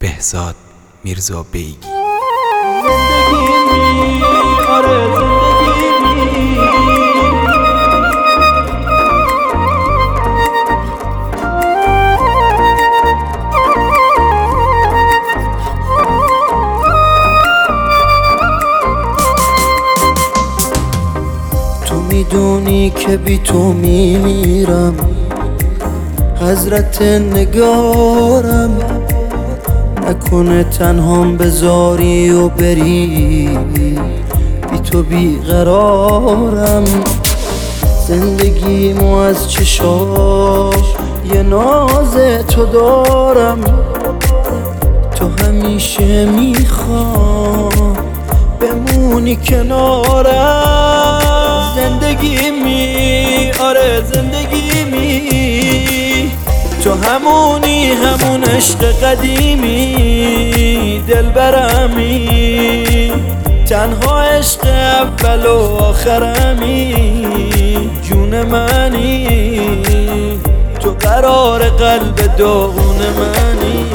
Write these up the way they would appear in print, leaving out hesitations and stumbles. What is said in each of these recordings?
بهزاد میرزا بیگی. زندگی آره زندگی تو میدونی که بی تو میمیرم، حضرت نگارم، نکنه تنهام بذاری و بری، بی تو بیقرارم. زندگیمو از چشاش یه ناز تو دارم، تو همیشه میخوام بمونی کنارم. زندگیمی آره زندگیمی، تو همونی همون عشق قدیمی، دلبرمی، تنها عشق اول و آخرمی، جون منی، تو قرار قلب داغون منی.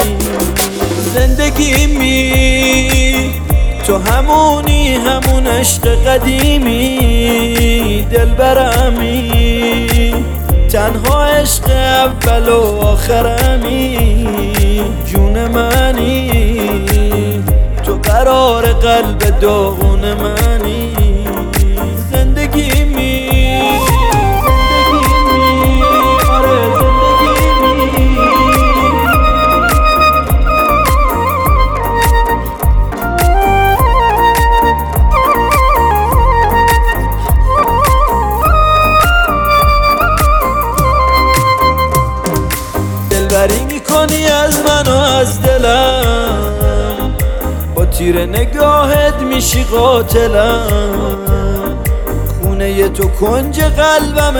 زندگیمی تو همونی همون عشق قدیمی، دلبرمی، تنها عشق اول و آخرمی، جون منی، تو قرار قلب داغون منی. زندگیمی آره زندگیمی دلبری میکنی از من و از دلم، با تیر نگاهت میشی قاتلم، خونه تو کنج قلبم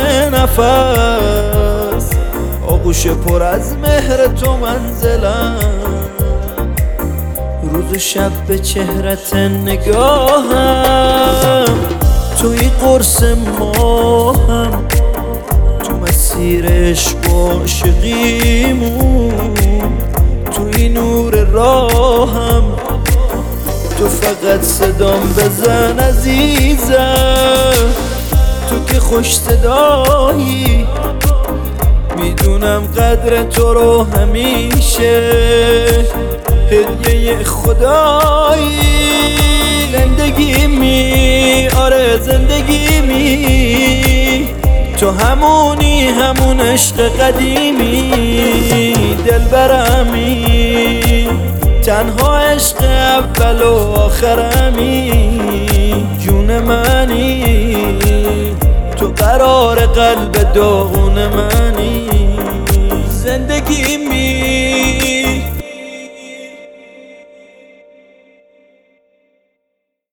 نفس، آغوش پر از مهر تو منزلم، روز و شب به چهرت نگاهم، توی قرص ماهم، تو مسیر عشق و عاشقیمون، توی نور راهم، تو فقط صدام بزن عزیزم، تو که خوش صدایی، میدونم قدر تو رو همیشه هدیه خدایی. زندگیمی آره زندگیمی، تو همونی همون عشق قدیمی، دلبرمی، تنها عشق اول و آخرمی، جون منی، تو قرار قلب داغون منی. زندگیمی